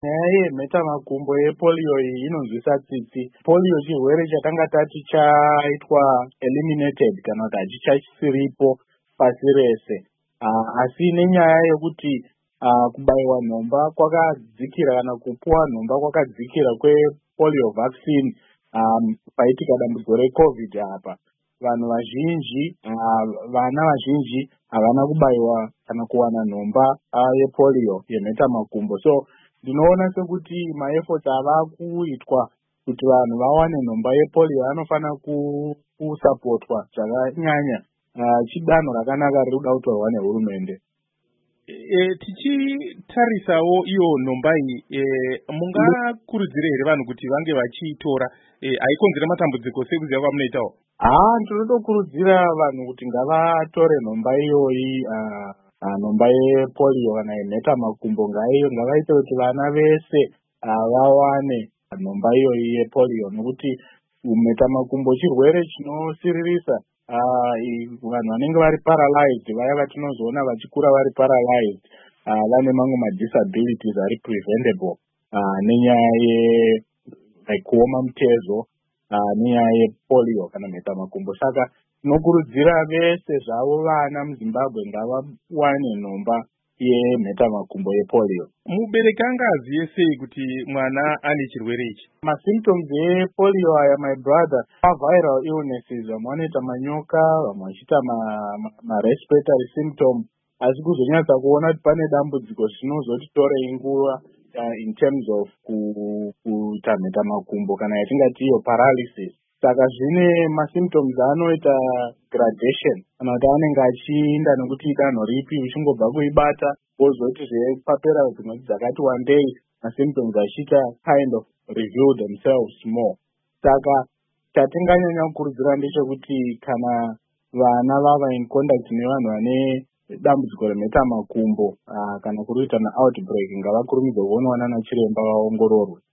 Nyaya yemhetamakumbo yepolio iyi inonzwisa tsitsi. Polio chirwere chatanga tati chaitwa eliminated kana kuti hachichisiripo pasi rese. Asi nenyaya yekuti kubayiwa nhomba kwakadzikira kana kupuwa nhomba kwakadzikira kwepolio vaccine paitika dambudziko reCovid apa, vanhu vazhinji, vana vazhinji havana kubayiwa kana kuwana nhomba yepolio yemhetamakumbo. So ndinoona sekuti maefforts ava kuitwa kuti vanhu vawane nhomba yepolio anofanira kusapotwa zvakanyanya. Chidanho rakanaka riri kuda kutorwa nehurumende. Tichitarisawo iyo nhomba iyi, mungakurudzire here vanhu kuti vange vachiitora? Haikonzera matambudziko sekuziva kwamunoitawo? Ndinotokurudzira vanhu kuti ngavatore nhomba iyoyi, nhomba yepolio kana yemhetamakumbo ngavaite kuti vana vese vawane nhomba iyoyi yepolio, nokuti mhetamakumbo chirwere chinosiririsa. Vanhu vanenge vari paralyzed, vaya vatinozoona vachikura vari paralyzed, vane mamwe madisabilities ari preventable nenyaya kuoma mutezo, nenyaya yepolio kana mhetamakumbo. Saka tinokurudzira vese zvavo vana muZimbabwe ngavawane nhomba yemhetamakumbo yepolio. Mubereki angaziye sei kuti mwana ane chirwere ichi? Masymptoms epolio aya, my brother, viral illnesses. Vamwe vanoita manyoka, vamwe vachiita respiratory symptom. Asi kuzonyatsa kuona kuti pane dambudziko zvinozotitorei nguva in terms of kuita mhetamakumbo kana yatingati iyo paralysis. Saka zvine masymptoms anoita gradation, kana kuti anenge achiinda nekuti danho ripi, uchingobva kuibata wozoti zvepapera dzinoti dzakati wandei, masymptoms achiita kind of reveal themselves more. Saka chatinganyanya kukurudzira ndechekuti kana vana vava in contact nevanhu vane dambudziko remhetamakumbo kana kuri kuita outbreak, ngavakurumidze kuonwa nana chiremba vaongororwe.